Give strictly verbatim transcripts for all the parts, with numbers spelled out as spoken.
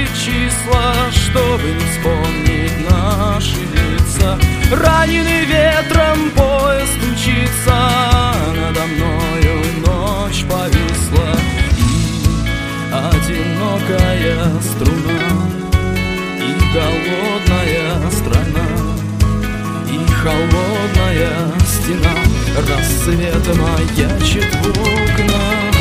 их числа, чтобы не вспомнить наши лица. Раненый ветром поезд мчится, надо мною ночь повисла. И одинокая струна, и голодная страна, и холодная стена рассвета маячит в окна.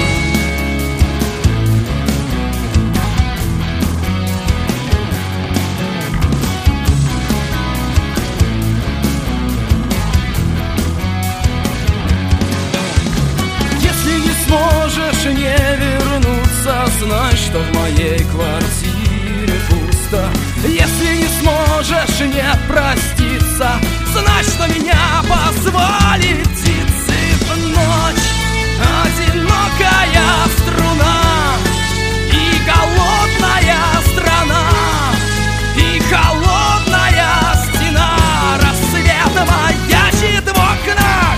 Можешь не вернуться, знай, что в моей квартире пусто. Если не сможешь не проститься, знай, что меня позвали птицы в ночь. Одинокая струна и голодная страна, и холодная стена рассвета маячит в окнах.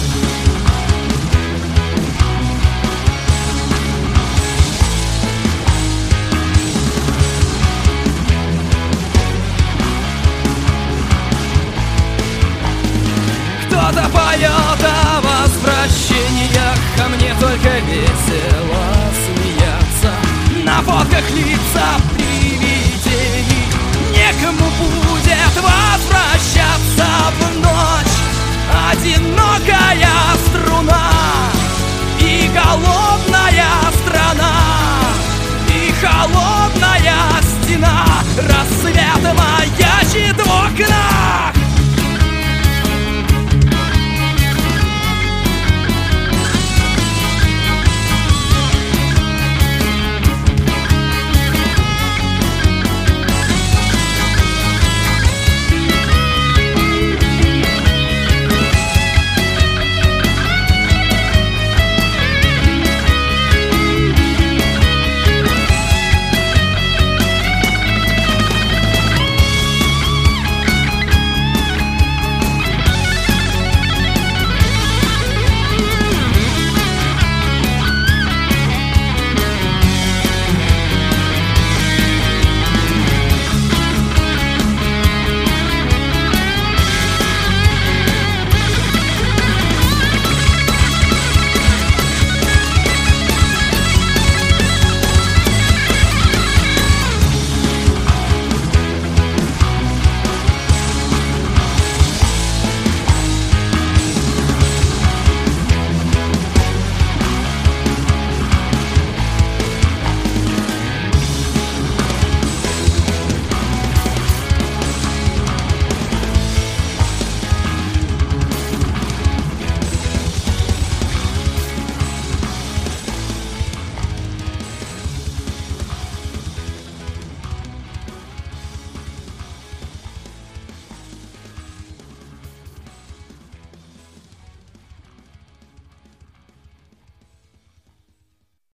Кто-то поет о возвращениях, а мне только весело смеяться. На фотках лица привидений, некому будет возвращаться в ночь. Одинокая струна и голодная